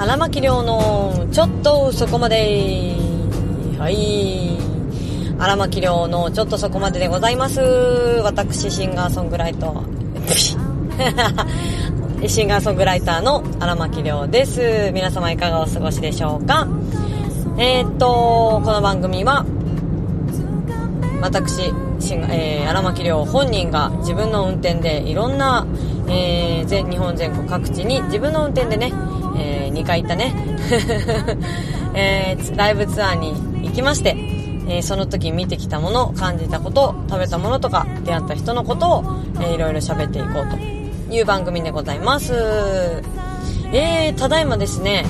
荒牧亮のちょっとそこまで。はい。荒牧亮のちょっとそこまででございます。私、シンガーソングライター。シンガーソングライターの荒牧亮です。皆様いかがお過ごしでしょうか。この番組は、私、荒牧亮本人が自分の運転でいろんな、日本全国各地に自分の運転でね、2回行ったね、ライブツアーに行きまして、その時見てきたもの、感じたこと、食べたものとか出会った人のことを、いろいろ喋っていこうという番組でございます。ただいまですね、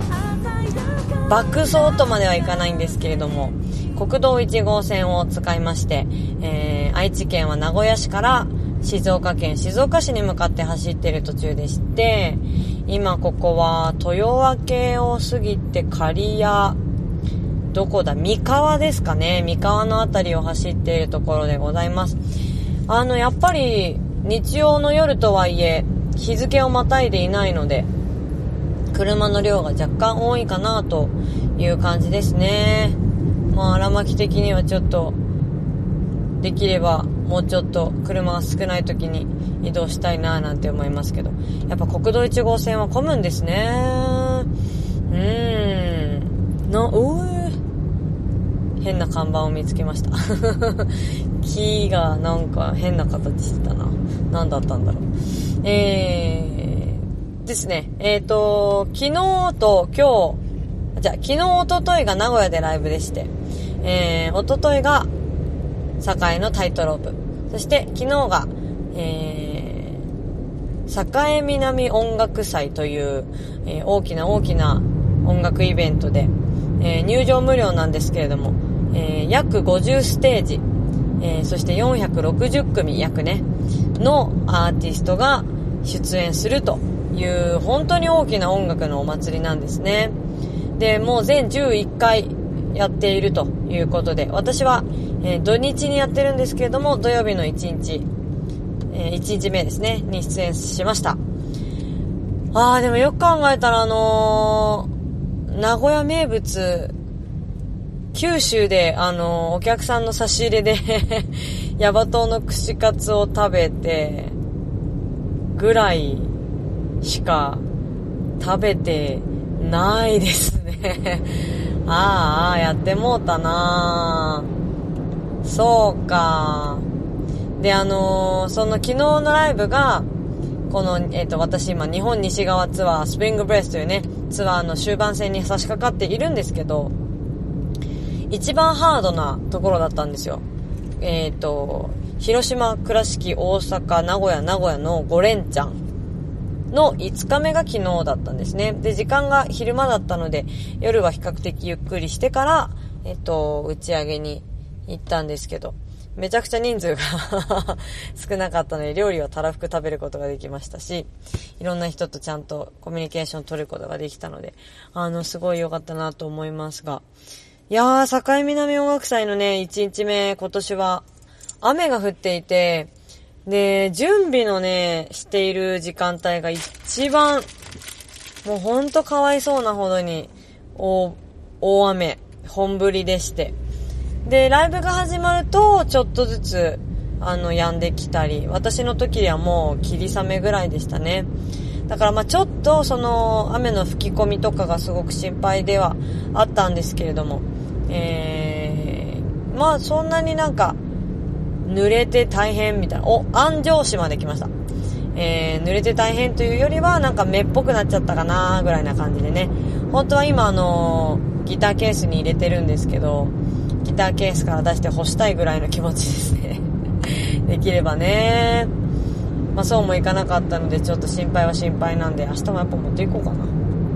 爆走とまではいかないんですけれども、国道1号線を使いまして、愛知県は名古屋市から静岡県静岡市に向かって走っている途中でして、今ここは豊明を過ぎて刈谷、どこだ、三河ですかね、三河のあたりを走っているところでございます。やっぱり日曜の夜とはいえ日付をまたいでいないので、車の量が若干多いかなという感じですね。荒牧的にはちょっとできればもうちょっと車が少ない時に移動したいななんて思いますけど、やっぱ国道1号線は混むんですね。変な看板を見つけました木がなんか変な形してたな。何だったんだろう。ですね、昨日と今日、昨日一昨日が名古屋でライブでして、一昨日が栄のタイトロープ、そして昨日が、栄南音楽祭という、大きな音楽イベントで、入場無料なんですけれども、約50ステージ、そして460組約ねのアーティストが出演するという本当に大きな音楽のお祭りなんですね。で、もう全11回やっているということで、私は、土日にやってるんですけれども、土曜日の1日目ですねに出演しました。でもよく考えたら名古屋名物、九州でお客さんの差し入れでヤバトウの串カツを食べてぐらいしか食べてないですねやってもうたな。そうか。で、その昨日のライブがこの、私今日本西側ツアースプリングブレスというねツアーの終盤戦に差し掛かっているんですけど、一番ハードなところだったんですよ。広島、倉敷、大阪、名古屋の5連チャンの5日目が昨日だったんですね。で、時間が昼間だったので夜は比較的ゆっくりしてから打ち上げに行ったんですけど、めちゃくちゃ人数が少なかったので料理はたらふく食べることができましたし、いろんな人とちゃんとコミュニケーション取ることができたので、すごい良かったなと思いますが、いやー、栄南音楽祭のね1日目、今年は雨が降っていて、で準備のねしている時間帯が一番もうほんとかわいそうなほどに大雨本降りでして、でライブが始まるとちょっとずつ止んできたり、私の時はもう霧雨ぐらいでしたね。だからちょっとその雨の吹き込みとかがすごく心配ではあったんですけれども、そんなになんか濡れて大変みたいな、安城市まで来ました。濡れて大変というよりはなんか目っぽくなっちゃったかなぐらいな感じでね。本当は今ギターケースに入れてるんですけど、ギターケースから出して干したいぐらいの気持ちですねできればね。そうもいかなかったのでちょっと心配は心配なんで、明日もやっぱ持っていこうかな。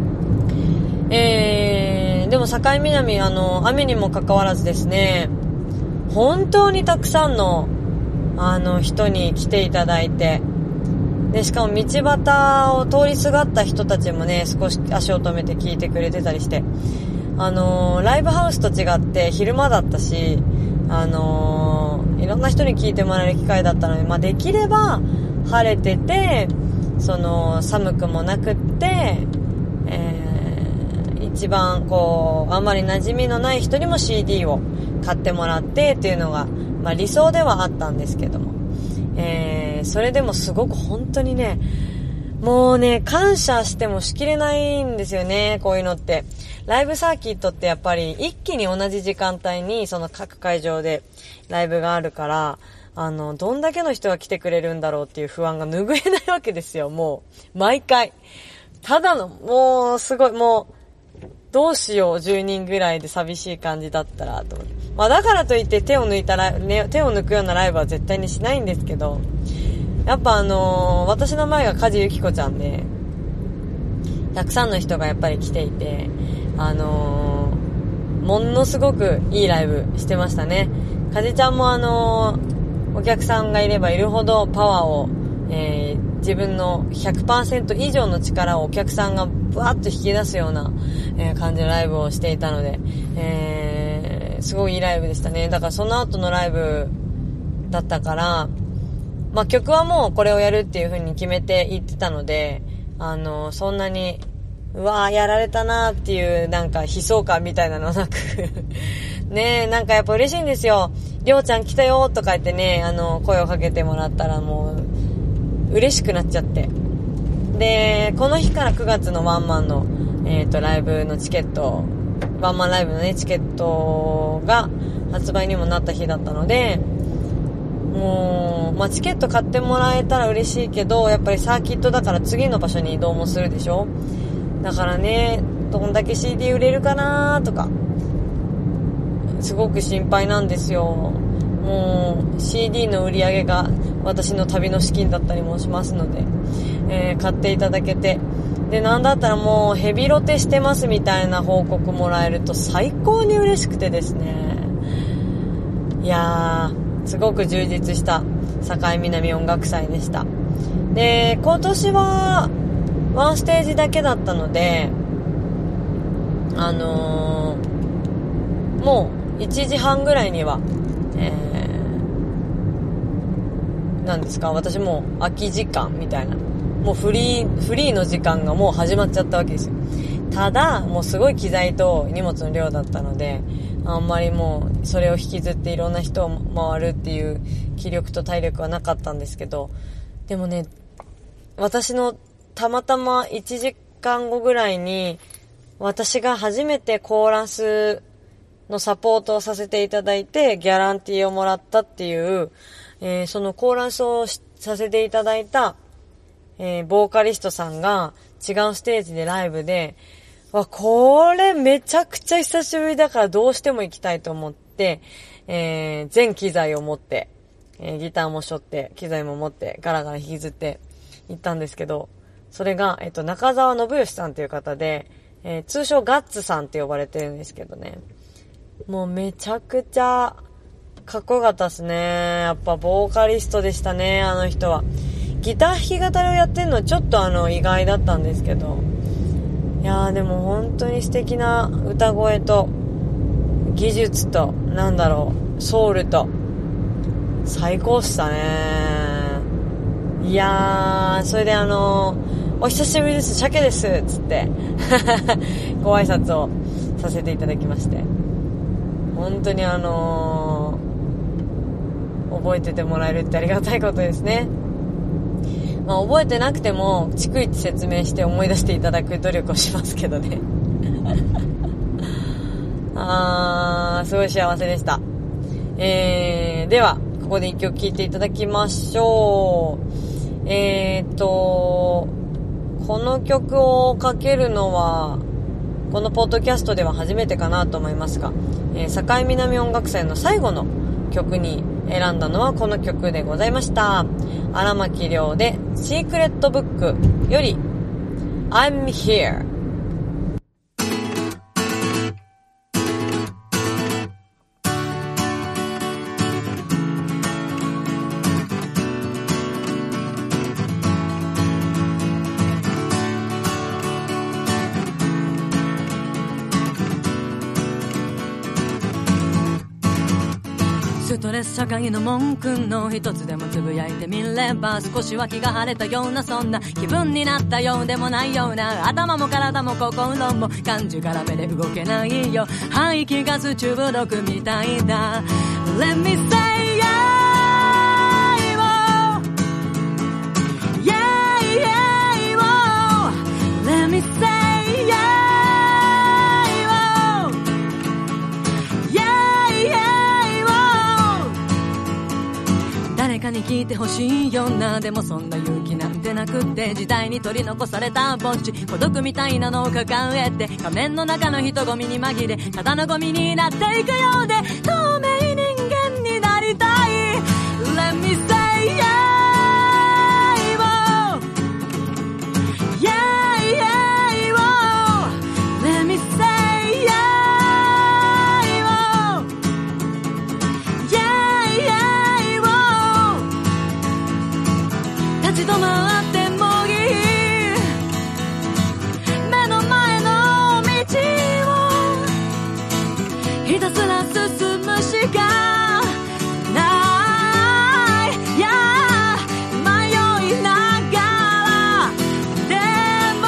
でも境南雨にもかかわらずですね、本当にたくさんの人に来ていただいて、でしかも道端を通りすがった人たちもね少し足を止めて聞いてくれてたりして、ライブハウスと違って昼間だったし、いろんな人に聞いてもらえる機会だったので、できれば晴れてて寒くもなくって、 一番あんまり馴染みのない人にも CD を買ってもらってっていうのが、理想ではあったんですけども、それでもすごく本当にね、もうね、感謝してもしきれないんですよね、こういうのって。ライブサーキットってやっぱり一気に同じ時間帯にその各会場でライブがあるから、どんだけの人が来てくれるんだろうっていう不安が拭えないわけですよ、もう。毎回。ただの、もう、すごい、もう、どうしよう、10人ぐらいで寂しい感じだったら、と思って。だからといって手を抜くようなライブは絶対にしないんですけど、やっぱ私の前が梶ゆきこちゃんで、たくさんの人がやっぱり来ていて、ものすごくいいライブしてましたね。梶ちゃんもお客さんがいればいるほどパワーを、自分の 100% 以上の力をお客さんがブワッと引き出すような、感じのライブをしていたので、すごいいいライブでしたね。だからその後のライブだったから、曲はもうこれをやるっていう風に決めていってたので、そんなにうわーやられたなーっていうなんか悲壮感みたいなのなくねえ、なんかやっぱ嬉しいんですよ。りょうちゃん来たよとか言ってね、声をかけてもらったらもう嬉しくなっちゃって、でこの日から9月のワンマンのライブのチケット、ワンマンライブのねチケットが発売にもなった日だったので、もうチケット買ってもらえたら嬉しいけど、やっぱりサーキットだから次の場所に移動もするでしょ。だからね、どんだけ CD 売れるかなとかすごく心配なんですよ。もう CD の売り上げが私の旅の資金だったりもしますので、買っていただけて、でなんだったらもうヘビロテしてますみたいな報告もらえると最高に嬉しくてですね、いやーすごく充実した境南音楽祭でした。で今年はワンステージだけだったので、もう1時半ぐらいには、なんですか、私もう空き時間みたいな、もうフリーの時間がもう始まっちゃったわけですよ。ただもうすごい機材と荷物の量だったので、あんまりもうそれを引きずっていろんな人を回るっていう気力と体力はなかったんですけど、でもね、私のたまたま1時間後ぐらいに私が初めてコーラスのサポートをさせていただいてギャランティーをもらったっていう、そのコーラスをさせていただいた、ボーカリストさんが違うステージでライブで、これめちゃくちゃ久しぶりだからどうしても行きたいと思って、全機材を持って、ギターも背負って機材も持ってガラガラ引きずって行ったんですけど、それが、中澤信義さんという方で、通称ガッツさんって呼ばれてるんですけどね、もうめちゃくちゃかっこよかったですね。やっぱボーカリストでしたね、あの人は。ギター弾き語りをやってるのはちょっと意外だったんですけど、いやーでも本当に素敵な歌声と技術とソウルと最高っしたね。いやーそれでお久しぶりです、鮭ですっつってご挨拶をさせていただきまして、本当に覚えててもらえるってありがたいことですね。覚えてなくても逐一説明して思い出していただく努力をしますけどねすごい幸せでした。ではここで一曲聴いていただきましょう。この曲をかけるのはこのポッドキャストでは初めてかなと思いますが、境南音楽祭の最後の曲に選んだのはこの曲でございました。荒牧亮でシークレットブックより I'm Here。 ストレス社会の文句の一つでもつぶやいてみれば少しは気が晴れたようなそんな気分になったようでもないような頭も体も心も感じがらめで動けないよ排気ガス中毒みたいだ Let me say yeah Let me say yeah, yeah, yeah, 誰かに聞いてほしいよなでもそんな勇気なんてなくって時代に取り残されたぼっち孤独みたいなのを抱えて仮面の中の人混みに紛れただのゴミになっていくようで透明人間になりたい Let me say yeah立ち止まってもいい目の前の道をひたすら進むしかない、yeah、迷いながらでも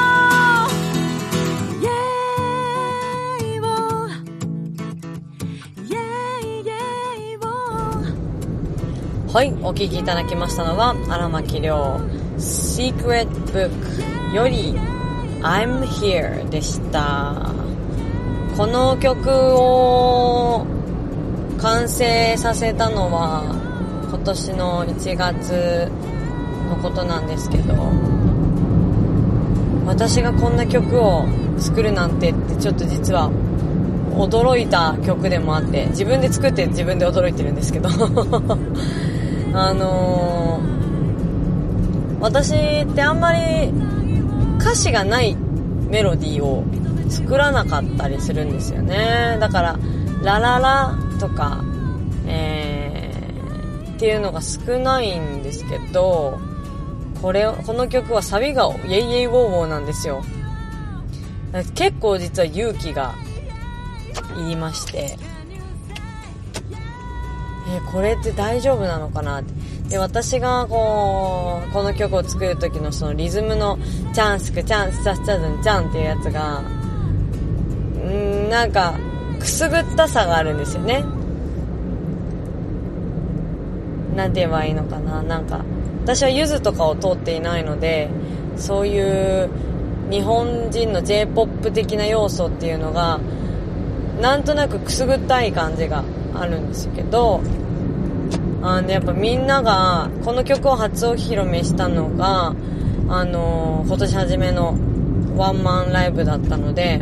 Yeah を Yeah Yeah をはい、お聴きいただきましたのは荒牧亮 Secret Book より I'm Here でした。この曲を完成させたのは今年の1月のことなんですけど、私がこんな曲を作るなんてってちょっと実は驚いた曲でもあって、自分で作って自分で驚いてるんですけど私ってあんまり歌詞がないメロディーを作らなかったりするんですよね。だからラララとか、っていうのが少ないんですけど、この曲はサビがイェイイェイウォーウォーなんですよ。結構実は勇気がいりまして、これって大丈夫なのかなって。で、私がこの曲を作る時のそのリズムのチャンスクチャンスチャスチャズンチャンっていうやつがなんかくすぐったさがあるんですよね。なんて言えばいいのかな。なんか私はゆずとかを通っていないので、そういう日本人の J-POP 的な要素っていうのがなんとなくくすぐったい感じがあるんですけど、やっぱみんながこの曲を初お披露目したのが今年初めのワンマンライブだったので、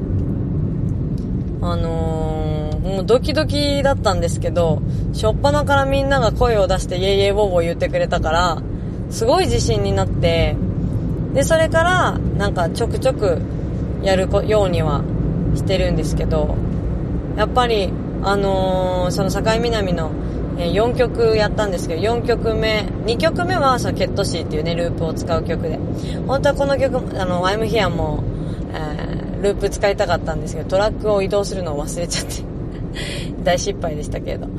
もうドキドキだったんですけど、初っ端からみんなが声を出してイェイイェイボーボー言ってくれたからすごい自信になって、でそれからなんかちょくちょくやるようにはしてるんですけど、やっぱりその境南の4曲やったんですけど、2曲目はそのケットシーっていうねループを使う曲で、本当はこの曲I'm Here も、ループ使いたかったんですけど、トラックを移動するのを忘れちゃって大失敗でしたけど、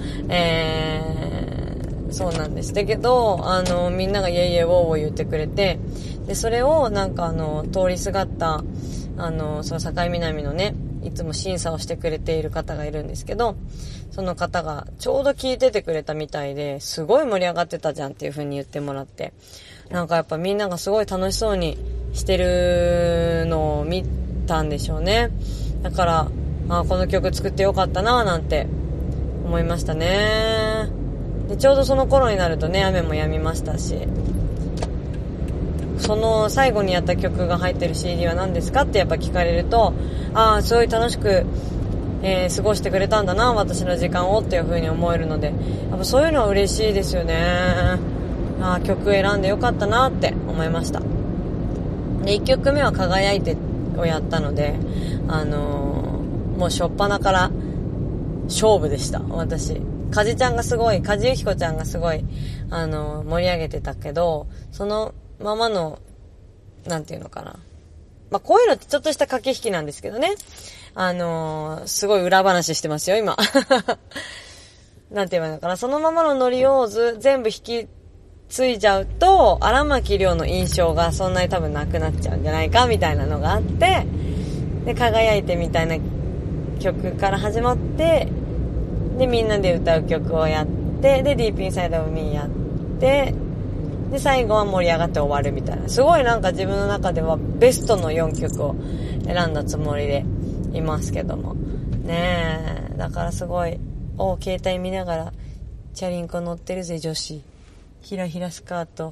そうなんです。だけどみんながイエイイエイウォーウォー言ってくれて、でそれをなんか通りすがったその境南のねいつも審査をしてくれている方がいるんですけど、その方がちょうど聞いててくれたみたいで、すごい盛り上がってたじゃんっていう風に言ってもらって、なんかやっぱみんながすごい楽しそうにしてるのを見たんでしょうね。だからこの曲作ってよかったななんて思いましたね。でちょうどその頃になるとね雨も止みましたし、その最後にやった曲が入ってる CD は何ですかってやっぱ聞かれると、すごい楽しく、過ごしてくれたんだな私の時間をっていう風に思えるので、やっぱそういうのは嬉しいですよね。曲選んでよかったなって思いました。で1曲目は輝いてをやったので、もう初っ端から勝負でした。私梶由紀子ちゃんがすごい盛り上げてたけど、そのままのなんていうのかな、こういうのってちょっとした駆け引きなんですけどね、すごい裏話してますよ今なんて言えばいいのかな、そのままのノリを全部引き継いじゃうと、荒牧亮の印象がそんなに多分なくなっちゃうんじゃないかみたいなのがあって、で、輝いてみたいな曲から始まって、で、みんなで歌う曲をやって、で、ディープインサイドオブミーやって、で、最後は盛り上がって終わるみたいな。すごいなんか自分の中ではベストの4曲を選んだつもりでいますけども。ねえ。だからすごい、携帯見ながら、チャリンコ乗ってるぜ女子。ひらひらスカート。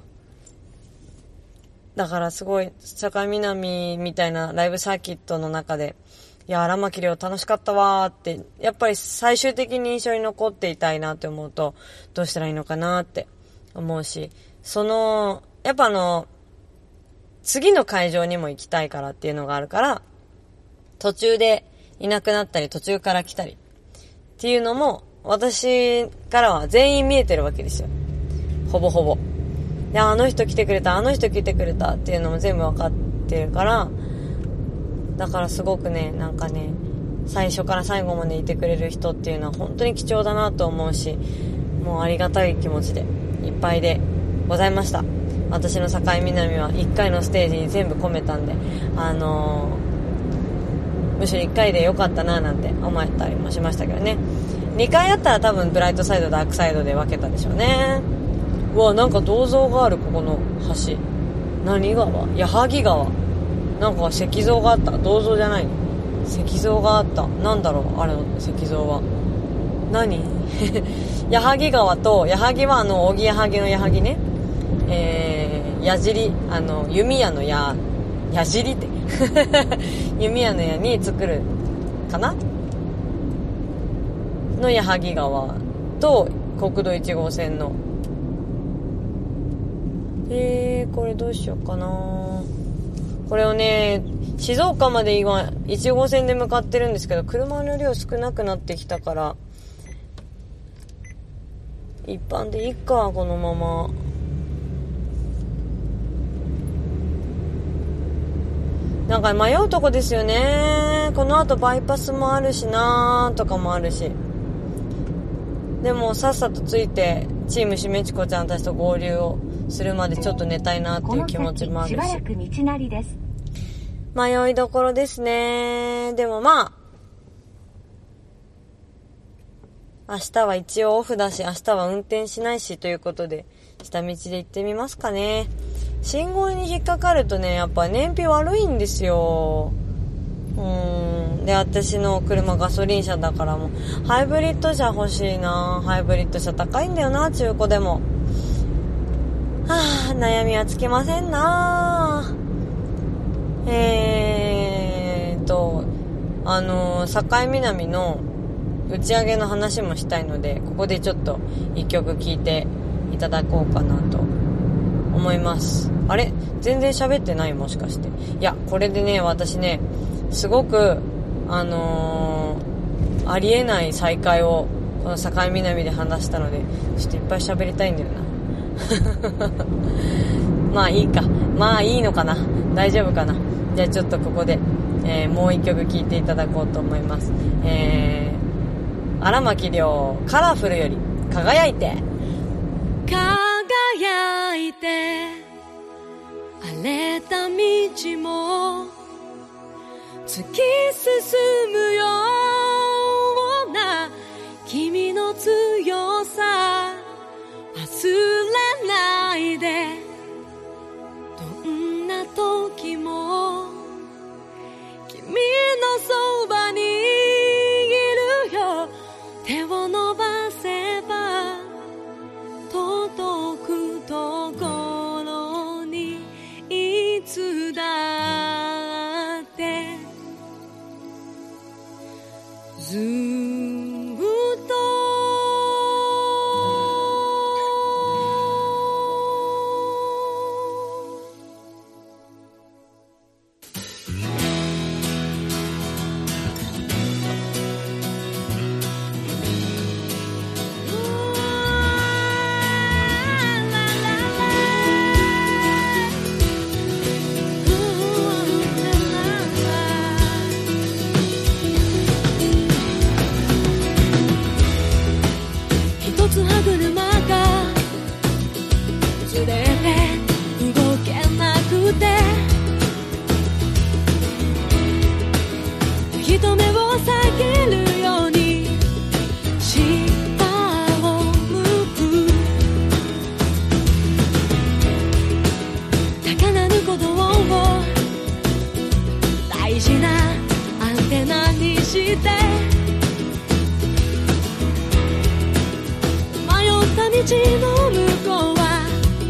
だからすごい、坂みなみみたいなライブサーキットの中で、いや、荒牧亮楽しかったわーって、やっぱり最終的に印象に残っていたいなって思うと、どうしたらいいのかなって思うし、やっぱ次の会場にも行きたいからっていうのがあるから、途中でいなくなったり、途中から来たりっていうのも、私からは全員見えてるわけですよ。ほぼほぼ。で、あの人来てくれた、あの人来てくれたっていうのも全部わかってるから、だからすごくね、なんかね、最初から最後までいてくれる人っていうのは本当に貴重だなと思うし、もうありがたい気持ちでいっぱいでございました。私の境南は1回のステージに全部込めたんで、むしろ1回で良かったななんて思ったりもしましたけどね。2回あったら多分ブライトサイドダークサイドで分けたでしょうね。うわ、なんか銅像がある、ここの橋。何川？矢作川。なんか石像があった。銅像じゃないの。石像があった。なんだろう、あれの石像は。何矢作川と、矢作は扇矢作の矢作ね。矢尻、弓矢の矢尻って。弓矢の矢に作る、かなの矢作川と、国道1号線の。これどうしようかな。これをね、静岡まで今1号線で向かってるんですけど、車の量少なくなってきたから一般でいいか、このまま。なんか迷うとこですよね。この後バイパスもあるしなーとかもあるし、でもさっさとついてチームしめちこちゃんたちと合流をするまでちょっと寝たいなっていう気持ちもあるし、 しばらく道なりです。 迷いどころですね。でもまあ明日は一応オフだし、明日は運転しないしということで、下道で行ってみますかね。信号に引っかかるとね、やっぱ燃費悪いんですよ。で、私の車ガソリン車だから、もうハイブリッド車欲しいな。ハイブリッド車高いんだよな、中古でも。悩みはつきませんな。境南の打ち上げの話もしたいので、ここでちょっと一曲聴いていただこうかなと思います。あれ？全然喋ってない？もしかして。いや、これでね、私ね、すごくありえない再会をこの境南で話したので、ちょっといっぱい喋りたいんだよな。まあいいか、まあいいのかな、大丈夫かな。じゃあちょっとここで、もう一曲聴いていただこうと思います。荒牧亮、カラフルより輝いて。 輝いて荒れた道も突き進むような君の強さ忘れないで。どんな時も君のそばにいるよ。手を伸ばせば届くところにいつだってずっと人目を避けるように下を向く高鳴る鼓動を大事なアンテナにして迷った道の向こうは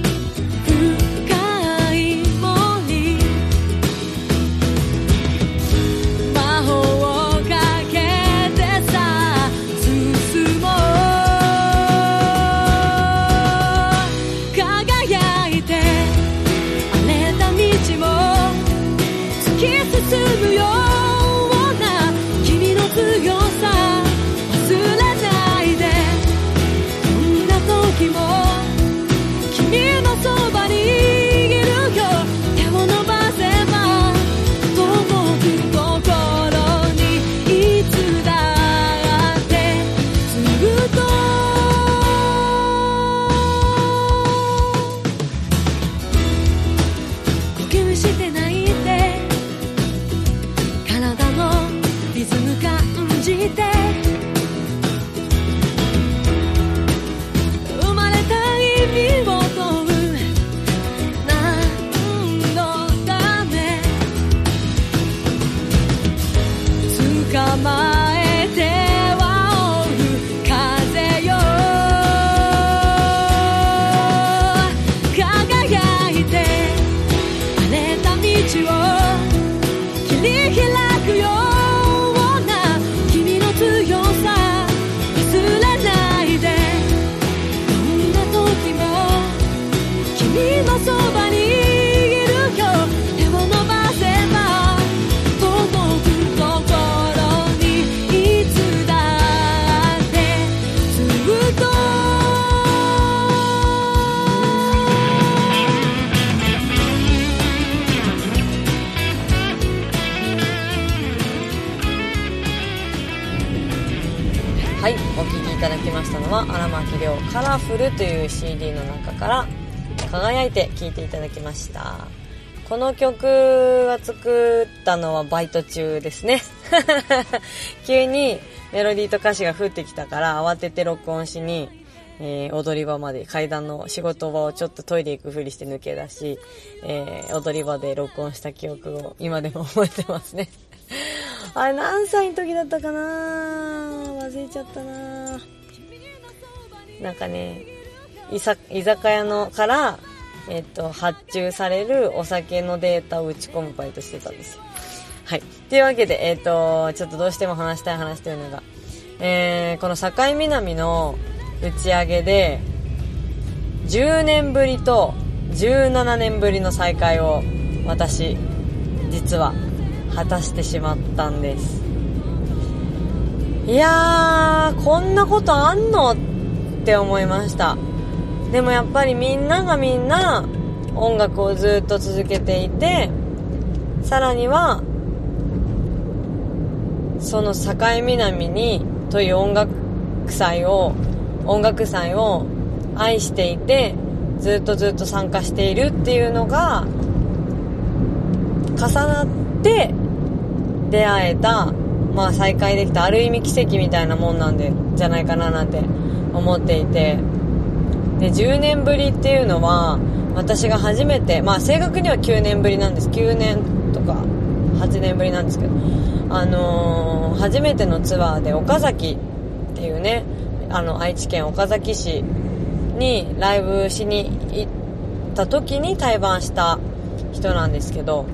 深い森魔法をかけてさ進もう輝いて荒れた道を突き進むような君の強さ忘れないでどんな時も君のそばにいるよ手を伸ばせば届くところにいつだってずっと呼吸してないで体のリズム感じて生まれた意味を問う何のため捕まえては追う風よ輝いて荒れた道を切り開くような君の強さ忘れないでどんな時も君のそばにいるよ手を伸ばせば届くところにいつだってずっとはい、お聴きいただきましたのは荒牧亮カラフルという CD の中から輝いて聴いていただきました。この曲は作ったのはバイト中ですね急にメロディーと歌詞が降ってきたから慌てて録音しに、踊り場まで階段の仕事場をちょっとトイレ行くふりして抜け出し、踊り場で録音した記憶を今でも覚えてますねあれ何歳の時だったかな、忘れちゃったな。なんかね、居酒屋のから発注されるお酒のデータを打ち込むバイトしてたんですよ。はい。というわけでちょっとどうしても話したい話というのが、この境南の打ち上げで10年ぶりと17年ぶりの再会を私実は果たしてしまったんです。いやー、こんなことあんのって思いました。でもやっぱりみんながみんな音楽をずっと続けていて、さらにはその境南にという音楽祭を愛していて、ずっと参加しているっていうのが重なって出会えた、まあ再会できた、ある意味奇跡みたいなもんなんでじゃないかななんて思っていて、で10年ぶりっていうのは私が初めて、まあ正確には9年ぶりなんです。9年とか8年ぶりなんですけど、初めてのツアーで岡崎っていうね、愛知県岡崎市にライブしに行った時に対バンした人なんですけど、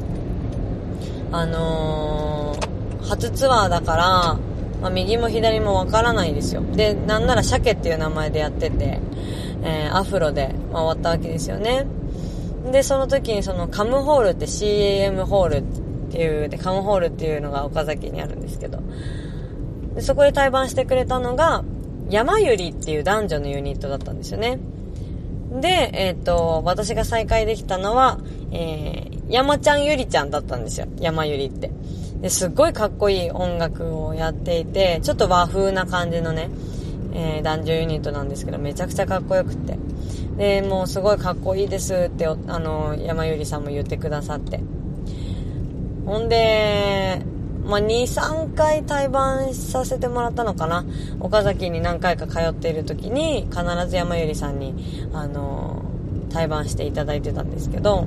初ツアーだから、まあ、右も左もわからないですよ。で、なんなら鮭っていう名前でやってて、アフロで回ったわけですよね。で、その時にそのカムホールって CAM ホールっていうで、カムホールっていうのが岡崎にあるんですけど、でそこで対バンしてくれたのが山ゆりっていう男女のユニットだったんですよね。で、私が再会できたのは、山ちゃんゆりちゃんだったんですよ、山ゆりって。ですっごいかっこいい音楽をやっていて、ちょっと和風な感じのね、男女ユニットなんですけど、めちゃくちゃかっこよくて、でもうすごいかっこいいですって山ゆりさんも言ってくださって、ほんで 2、3回対バンさせてもらったのかな。岡崎に何回か通っている時に、必ず山ゆりさんに、対バンしていただいてたんですけど、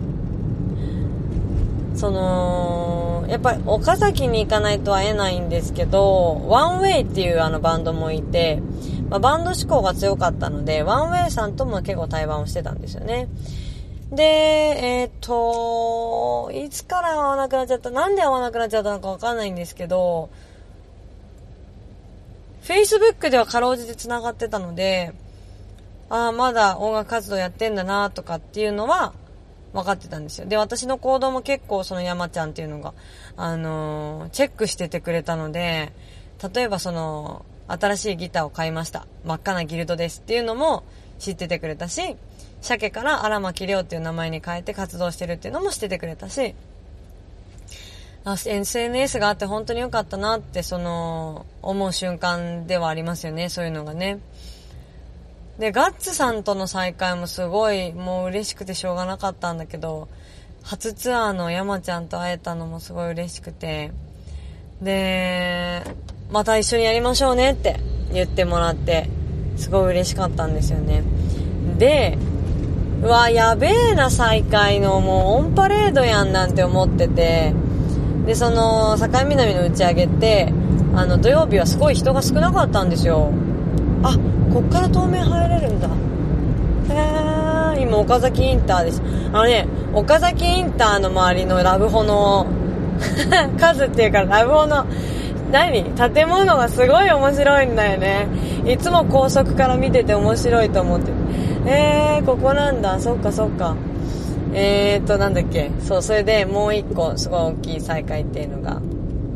やっぱり岡崎に行かないと会えないんですけど、ワンウェイっていうバンドもいて、バンド志向が強かったので、ワンウェイさんとも結構対バンをしてたんですよね。で、いつから会わなくなっちゃった、なんで会わなくなっちゃったのかわかんないんですけど、Facebook ではかろうじて繋がってたので、まだ音楽活動やってんだなとかっていうのは分かってたんですよ。で、私の行動も結構その山ちゃんっていうのが、チェックしててくれたので、例えば新しいギターを買いました。真っ赤なギルドですっていうのも知っててくれたし、鮭から荒牧亮っていう名前に変えて活動してるっていうのも知っててくれたし、SNS があって本当に良かったなって思う瞬間ではありますよね、そういうのがね。で、ガッツさんとの再会もすごいもう嬉しくてしょうがなかったんだけど、初ツアーの山ちゃんと会えたのもすごい嬉しくて、で、また一緒にやりましょうねって言ってもらって、すごい嬉しかったんですよね。で、うわ、やべえな再会のもうオンパレードやんなんて思ってて、で、境南の打ち上げって、土曜日はすごい人が少なかったんですよ。こっから東名入れるんだ。今岡崎インターです。岡崎インターの周りのラブホの数っていうかラブホの建物がすごい面白いんだよね。いつも高速から見てて面白いと思って。ここなんだ。そっかそっか。なんだっけ。そう、それでもう一個すごい大きい再会っていうのが、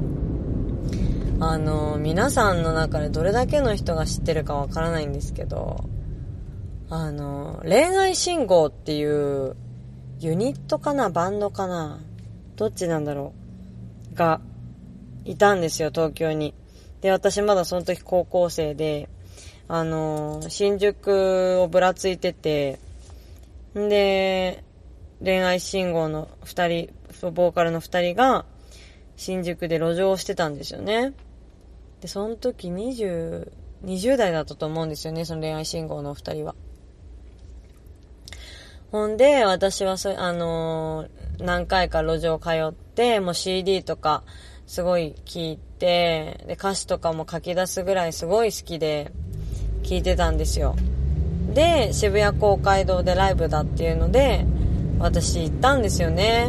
皆さんの中でどれだけの人が知ってるかわからないんですけど、恋愛信号っていうユニットかな、バンドかな、どっちなんだろうがいたんですよ、東京に。で、私まだその時高校生で、新宿をぶらついてて、んで、恋愛信号の2人、ボーカルの2人が新宿で路上をしてたんですよね。で、その時20代だったと思うんですよね、その恋愛信号の2人は。ほんで、私は何回か路上通って、もう CD とかすごい聴いて、で、歌詞とかも書き出すぐらいすごい好きで聴いてたんですよ。で、渋谷公会堂でライブだっていうので、私行ったんですよね。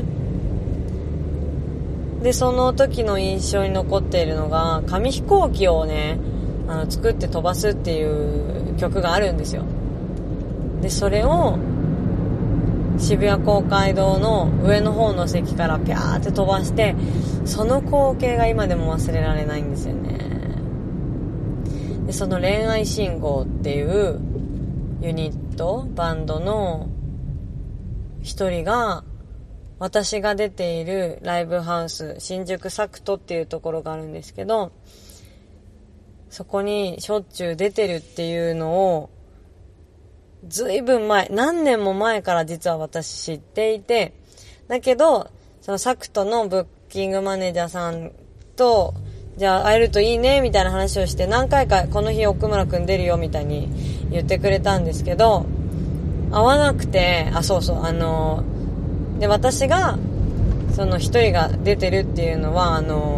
で、その時の印象に残っているのが、紙飛行機をね、作って飛ばすっていう曲があるんですよ。で、それを渋谷公会堂の上の方の席からピャーって飛ばして、その光景が今でも忘れられないんですよね。で、その恋愛信号っていうユニットバンドの一人が、私が出ているライブハウス、新宿サクトっていうところがあるんですけど、そこにしょっちゅう出てるっていうのをずいぶん前、何年も前から実は私知っていて、だけどそのサクトのブッキングマネージャーさんと、じゃあ会えるといいねみたいな話をして、何回かこの日奥村くん出るよみたいに言ってくれたんですけど、会わなくて、で、私がその一人が出てるっていうのは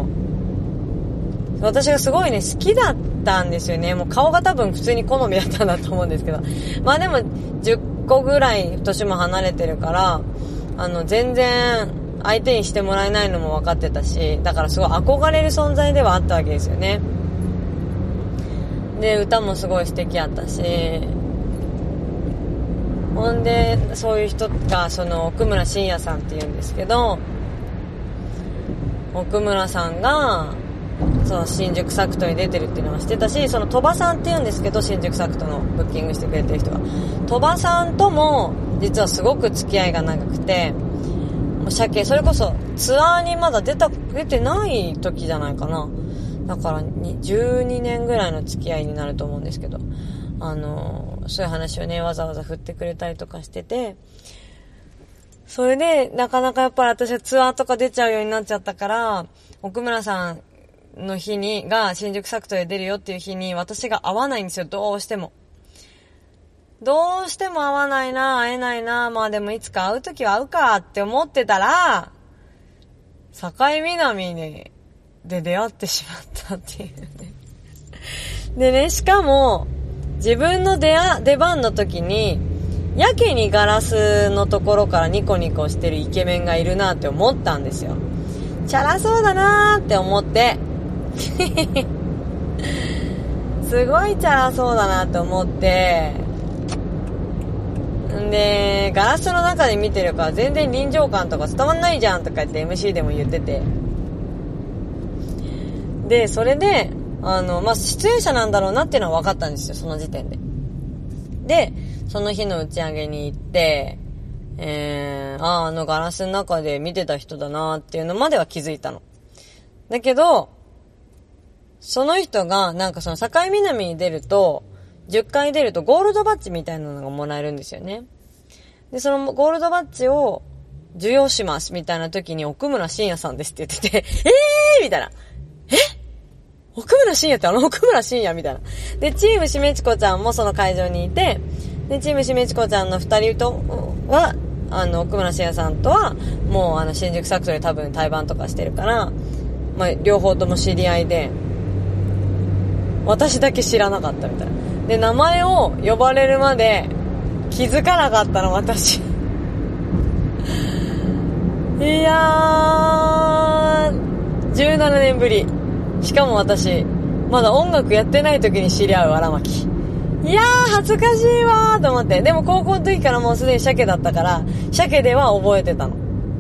私がすごいね好きだったんですよね。もう顔が多分普通に好みだったんだと思うんですけど、まあでも10個ぐらい年も離れてるから、全然相手にしてもらえないのも分かってたし、だからすごい憧れる存在ではあったわけですよね。で、歌もすごい素敵やったし、ほんでそういう人が奥村信也さんっていうんですけど、奥村さんがその新宿サクトに出てるっていうのは知ってたし、その鳥羽さんっていうんですけど、新宿サクトのブッキングしてくれてる人が、鳥羽さんとも実はすごく付き合いが長くて、もうそれこそツアーにまだ出てない時じゃないかな。だから12年ぐらいの付き合いになると思うんですけど、そういう話をねわざわざ振ってくれたりとかしてて、それでなかなかやっぱり私はツアーとか出ちゃうようになっちゃったから、 奥村さんの日が新宿サクトで出るよっていう日に私が会わないんですよ、どうしても会わないな、会えないな、まあでもいつか会うときは会うかって思ってたら、境南で出会ってしまったっていうね。でね、しかも、自分の出番の時に、やけにガラスのところからニコニコしてるイケメンがいるなって思ったんですよ。チャラそうだなーって思って、すごいチャラそうだなって思って、んで、ガラスの中で見てるから全然臨場感とか伝わんないじゃんとか言って MC でも言ってて。で、それで、出演者なんだろうなっていうのは分かったんですよ、その時点で。で、その日の打ち上げに行って、ガラスの中で見てた人だなっていうのまでは気づいたの。だけど、その人が、なんかその境南に出ると、10回出るとゴールドバッジみたいなのがもらえるんですよね。で、そのゴールドバッジを授与しますみたいな時に奥村慎也さんですって言ってて、みたいな。奥村慎也って奥村慎也みたいな。で、チームしめちこちゃんもその会場にいて、で、チームしめちこちゃんの2人とは、奥村慎也さんとは、もう新宿サクトで多分対バンとかしてるから、まあ、両方とも知り合いで、私だけ知らなかったみたいな。で、名前を呼ばれるまで気づかなかったの、私。いやー、17年ぶり。しかも私、まだ音楽やってない時に知り合う荒牧。いやー、恥ずかしいわーと思って。でも高校の時からもうすでに鮭だったから、鮭では覚えてたの。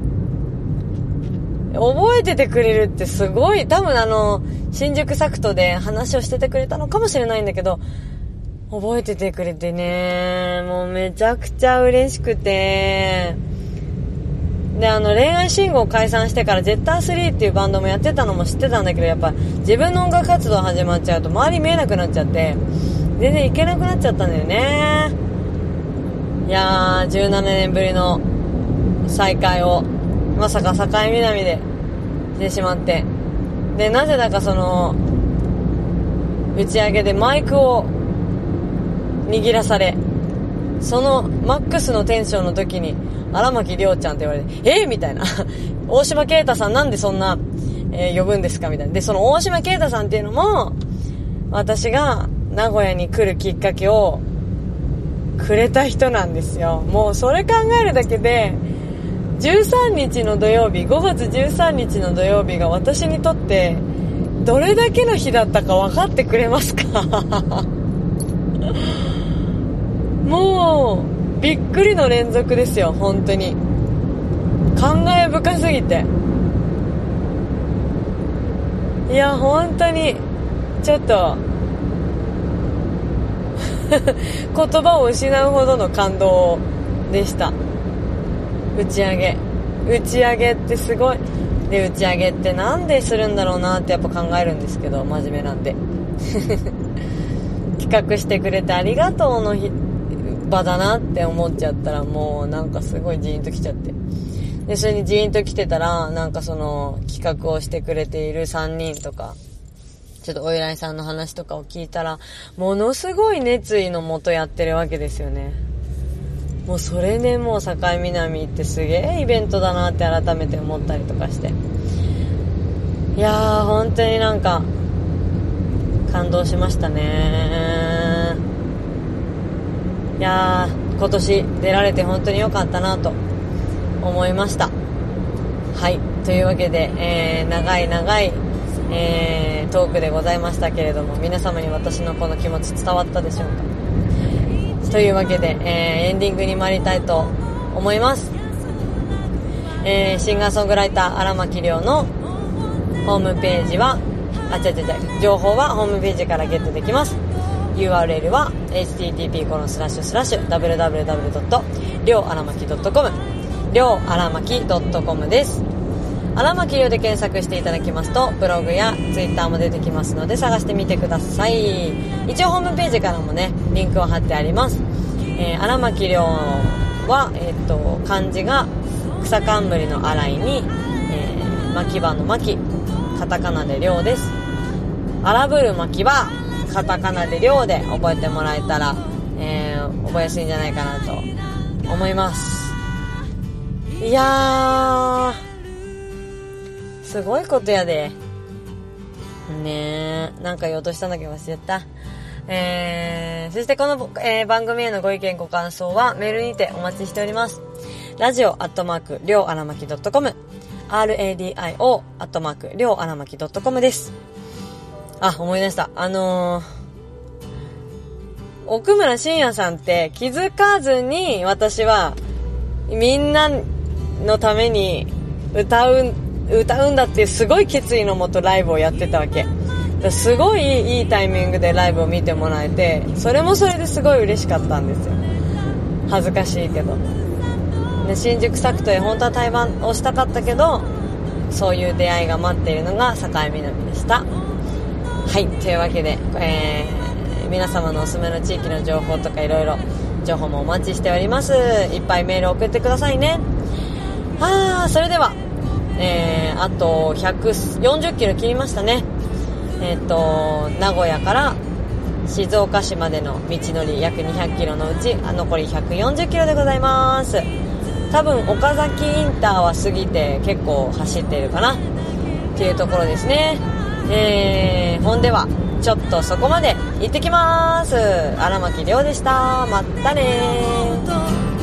覚えててくれるってすごい、多分新宿サクトで話をしててくれたのかもしれないんだけど、覚えててくれてね、もうめちゃくちゃ嬉しくて、で、恋愛信号解散してからジェッター3っていうバンドもやってたのも知ってたんだけど、やっぱ自分の音楽活動始まっちゃうと周り見えなくなっちゃって、全然行けなくなっちゃったんだよね。いやー、17年ぶりの再会を、まさか境南でしてしまって。で、なぜだかその、打ち上げでマイクを握らされ、そのマックスのテンションの時に荒牧亮ちゃんって言われて、みたいな。大島啓太さんなんでそんな、呼ぶんですかみたいな。で、その大島啓太さんっていうのも、私が名古屋に来るきっかけをくれた人なんですよ。もうそれ考えるだけで、13日の土曜日、5月13日の土曜日が私にとってどれだけの日だったか分かってくれますか？もうびっくりの連続ですよ、本当に。感慨深すぎて。いや、本当にちょっと言葉を失うほどの感動でした。打ち上げってすごい。で、打ち上げってなんでするんだろうなってやっぱ考えるんですけど、真面目なんで企画してくれてありがとうの場だなって思っちゃったら、もうなんかすごいジーンときちゃって、でそれにジーンときてたら、なんかその企画をしてくれている3人とかちょっとお依頼さんの話とかを聞いたら、ものすごい熱意のもとやってるわけですよね。もうそれでもう境南ってすげえイベントだなって改めて思ったりとかして、いやー本当になんか感動しましたね。いやー今年出られて本当に良かったなと思いました。はい、というわけで、長いトークでございましたけれども、皆様に私のこの気持ち伝わったでしょうか。というわけで、エンディングに参りたいと思います。シンガーソングライター荒牧亮のホームページは情報はホームページからゲットできます。 URL は http://www.ryoaramaki.com ryoaramaki.com です。荒牧亮で検索していただきますとブログやツイッターも出てきますので探してみてください。一応ホームページからもねリンクを貼ってあります。荒牧亮は、漢字が草冠の荒いに、牧場の牧カタカナでりょうです。荒ぶる巻はカタカナでりょうで覚えてもらえたら、覚えやすいんじゃないかなと思います。いやー、すごいことやでねえ。なんか言おうとしたんだけど忘れちゃった。そしてこの、番組へのご意見ご感想はメールにてお待ちしております。radio@ りょうあらまき .com radio@ りょうあらまき .com です。あ、思い出した。奥村信也さんって気づかずに私はみんなのために歌うんだっていうすごい決意のもとライブをやってたわけ。すごいいいタイミングでライブを見てもらえて、それもそれですごい嬉しかったんですよ。恥ずかしいけど。で、新宿サクトへ本当は対バンをしたかったけど、そういう出会いが待っているのが境南でした。はい、というわけで、皆様のおすすめの地域の情報とかいろいろ情報もお待ちしております。いっぱいメール送ってくださいね。それでは、あと140キロ切りましたね。名古屋から静岡市までの道のり約200キロのうち残り140キロでございます。多分岡崎インターは過ぎて結構走っているかなっていうところですね。ほんではちょっとそこまで行ってきます。荒牧亮でした。またねー。